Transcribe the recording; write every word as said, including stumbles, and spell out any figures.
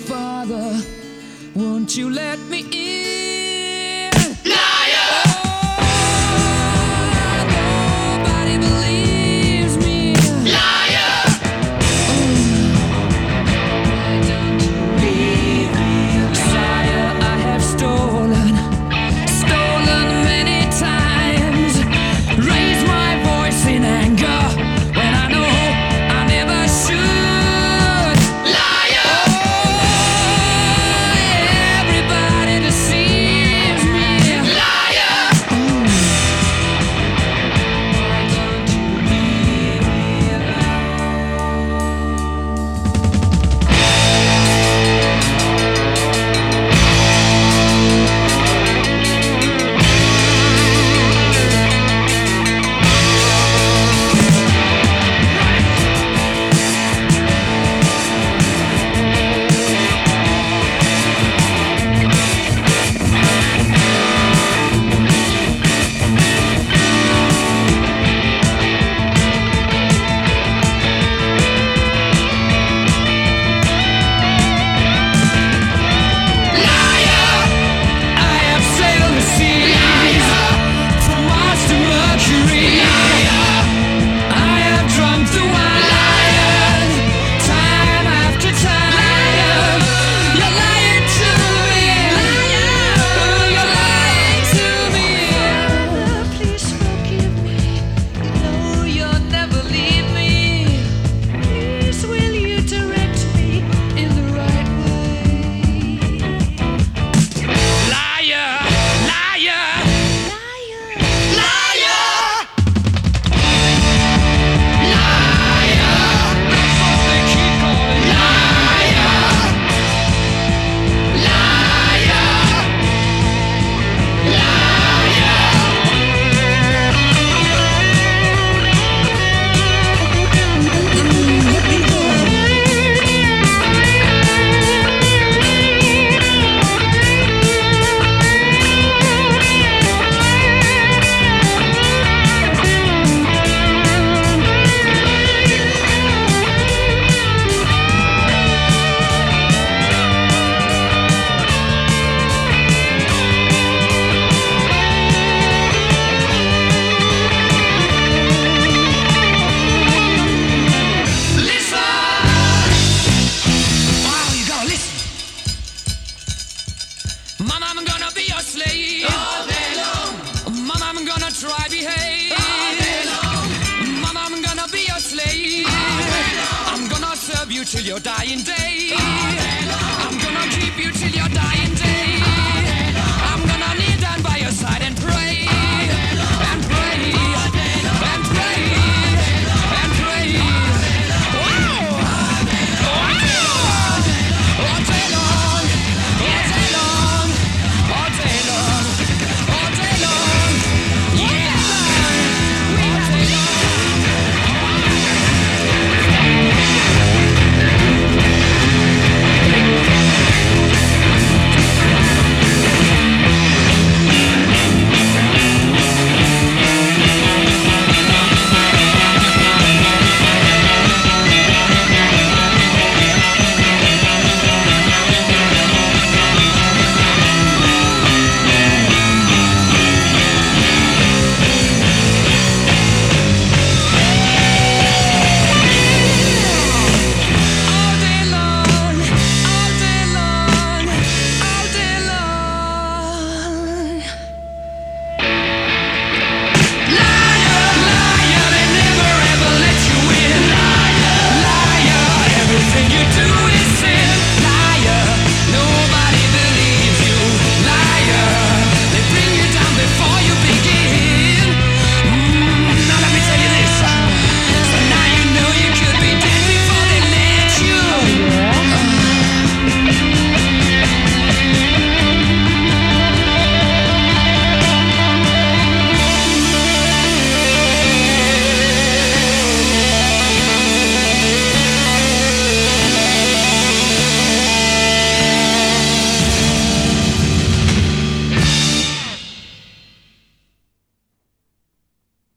Father, won't you let me in? Liar! Oh, nobody believes me. Liar! Why don't you leave me, Messiah? I have stolen, stolen many times. Raise my voice in anger when I know I never should. Liar! Oh, everybody deceives me. Liar! Why don't you leave me alone? I have sailed the seas from Mars to Mercury. I have drunk the wine time after time. You're lying to me. You're lying to me. Father, please forgive me. You know you'll never leave me. Please, will you direct me in the right way? Liar, liar, liar, liar, liar. That's what they keep calling liar, Mama, I'm gonna be your slave. All day long, Mama, I'm gonna try behave. all day long, Mama, I'm gonna be your slave. I'm gonna serve you till your dying day. I'm gonna keep you till your dying day.